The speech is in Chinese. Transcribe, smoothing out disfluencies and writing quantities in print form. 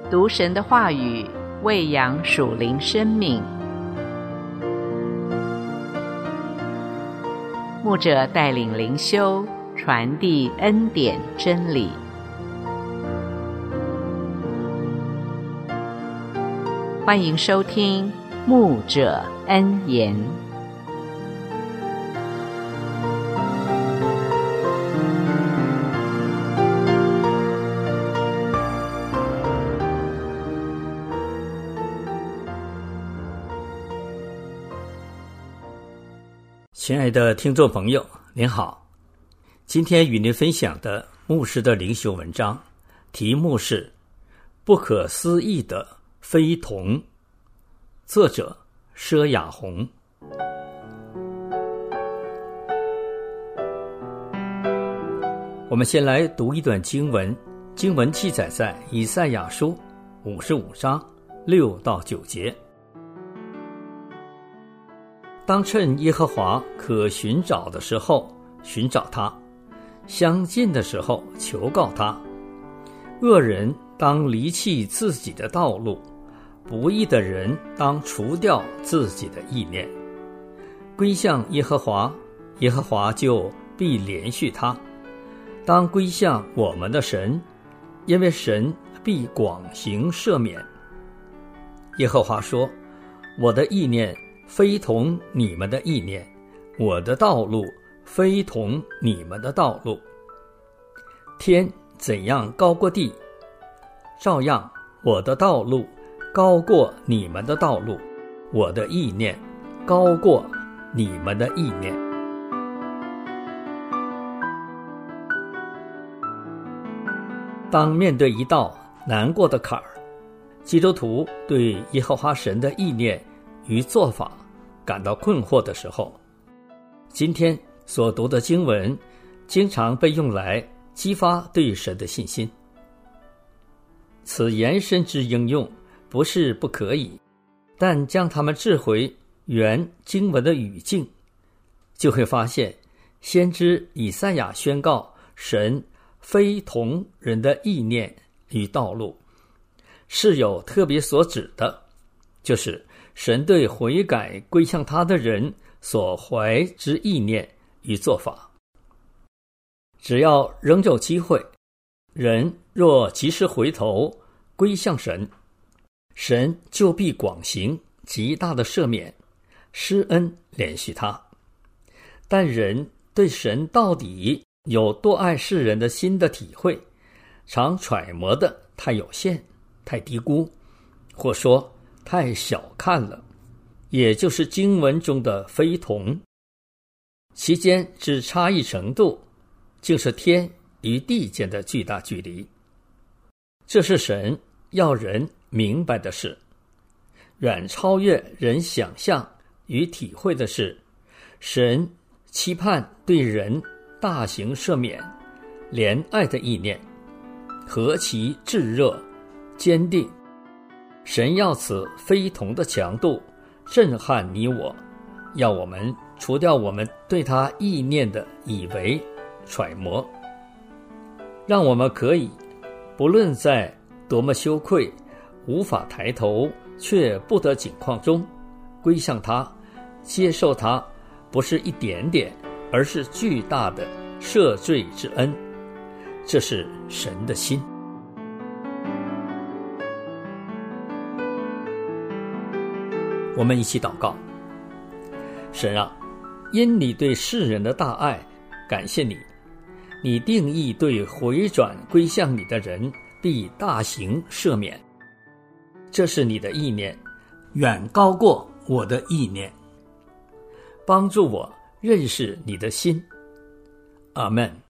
读神的话语，喂养属灵生命。牧者带领灵修，传递恩典真理。欢迎收听牧者恩言。 亲爱的听众朋友，您好，今天与您分享的牧师的灵修文章，题目是不可思议的非同，作者佘雅红。我们先来读一段经文，经文记载在以赛亚书55章6到9节。当趁耶和华可寻找的时候寻找他，相近的时候求告他。恶人当离弃自己的道路，不义的人当除掉自己的意念，归向耶和华，耶和华就必连续他。当归向我们的神，因为神必广行赦免。耶和华说，我的意念非同你们的意念，我的道路非同你们的道路。天怎样高过地，照样我的道路高过你们的道路，我的意念高过你们的意念。当面对一道难过的坎儿，基督徒对耶和华神的意念与做法感到困惑的时候，今天所读的经文经常被用来激发对神的信心。此延伸之应用不是不可以，但将它们置回原经文的语境，就会发现先知以赛亚宣告神非同人的意念与道路，是有特别所指的，就是神对悔改归向他的人所怀之意念与做法。只要仍有机会，人若及时回头归向神，神就必广行极大的赦免，施恩怜恤他。但人对神到底有多爱世人的心的体会，常揣摩的太有限，太低估，或说太小看了，也就是经文中的非同，其间之差异程度竟是天与地间的巨大距离。这是神要人明白的事，远超越人想象与体会的事。神期盼对人大行赦免怜爱的意念何其炙热坚定，神要此非同的强度震撼你我，要我们除掉我们对他意念的以为揣摩，让我们可以不论在多么羞愧无法抬头却不得景况中，归向他，接受他，不是一点点，而是巨大的赦罪之恩。这是神的心。我们一起祷告。神啊，因你对世人的大爱，感谢你，你定义对回转归向你的人必大行赦免。这是你的意念，远高过我的意念，帮助我认识你的心。阿们。